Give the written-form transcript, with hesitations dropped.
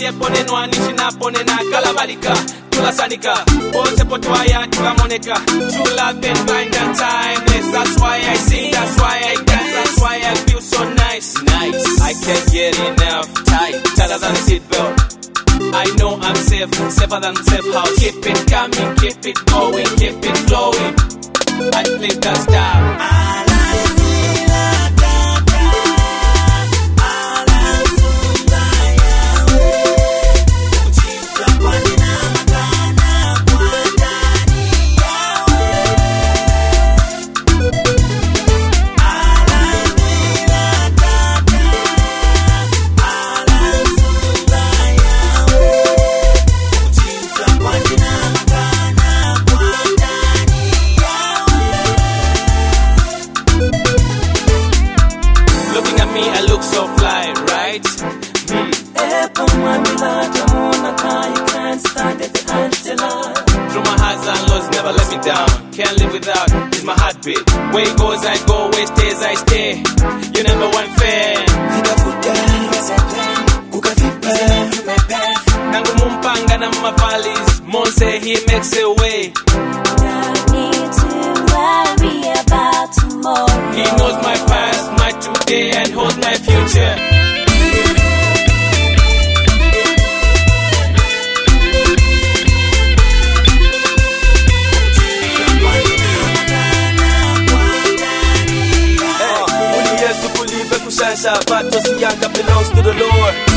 Ye pone no anichina pone na kalabalika. Tula sanika. Bonse potwaya tula moneka. True love and blind and timeless. That's why I sing, that's why I dance, that's why I feel so nice. Nice. I can't get enough. Tight. Tighter than a seatbelt. I know I'm safe, safer than safe house. Keep it coming, keep it going, keep it flowing. I play that style. I look so fly, right? Through my highs and lows, never let me down. Can't live without, it's my heartbeat. Where it goes, I go, where it stays, I stay. You're number one fan. Nangu mumpanga na mavalis. Monse, he makes a way. Don't need to worry about tomorrow. He knows my past, my today, and holds my future. But Tosianga belongs to the Lord.